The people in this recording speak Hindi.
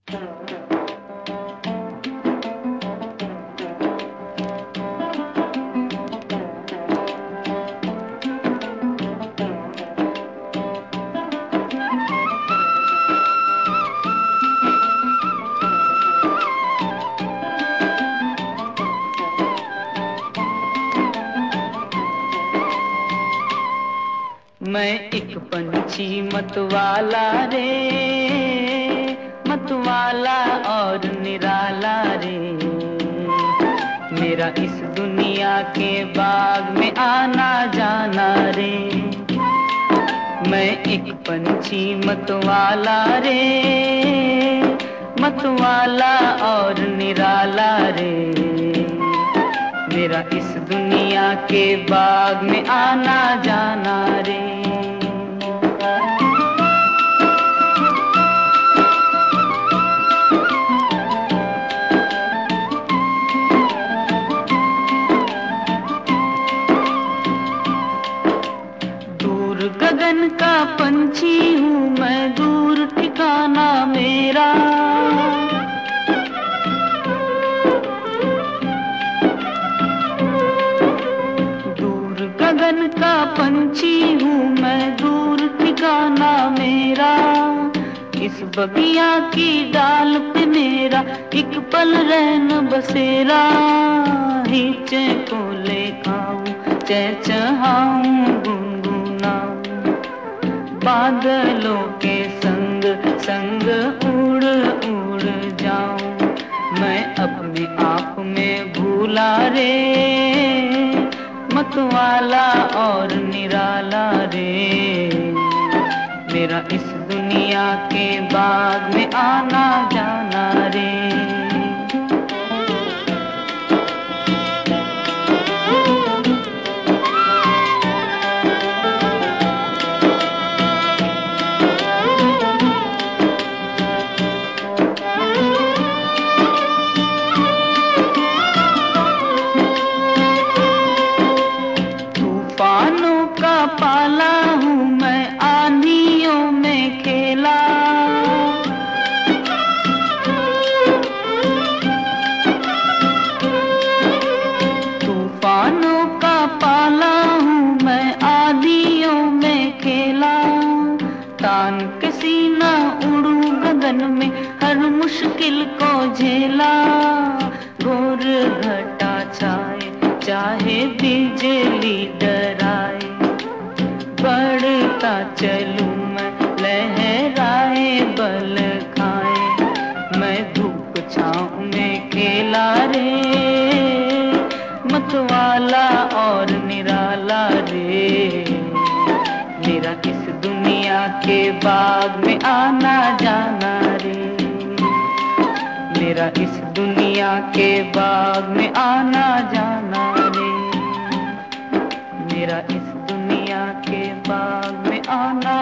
मैं एक पंछी मतवाला रे, मतवाला और निराला रे। मेरा इस दुनिया के बाग में आना जाना रे। मैं एक पंछी मतवाला रे, मतवाला और निराला रे। मेरा इस दुनिया के बाग में आना जाना रे। दूर गगन का पंछी हूँ मैं, दूर ठिकाना मेरा। गगन का पंछी हूँ मैं, दूर ठिकाना मेरा। इस बगिया की डाल पे मेरा एक पल रैन बसेरा। हिचे को ले खाऊं, चहचहाऊं, गुनगुनाऊं। बादलों के संग संग उड़ उड़ जाऊं। मैं अपने आप में भूला रे, मतवाला और निराला रे। मेरा इस दुनिया के बाग में आना जाना रे। तूफानों का पाला हूँ मैं, आंधियों में खेला। तूफानों का पाला हूँ मैं, आंधियों में खेला। तान के सीना उड़ूं गगन में, हर मुश्किल को झेला। घोर घटा छाए चाहे बिजली डराए, बढ़ता चलूं मैं लहराए बल खाए। मैं धूप छाँव में खेला रे, मतवाला और निराला रे। मेरा इस दुनिया के बाग में आना जाना रे। मेरा इस दुनिया के बाग में आना जाना रे। मेरा इस दुनिया के बाग में आना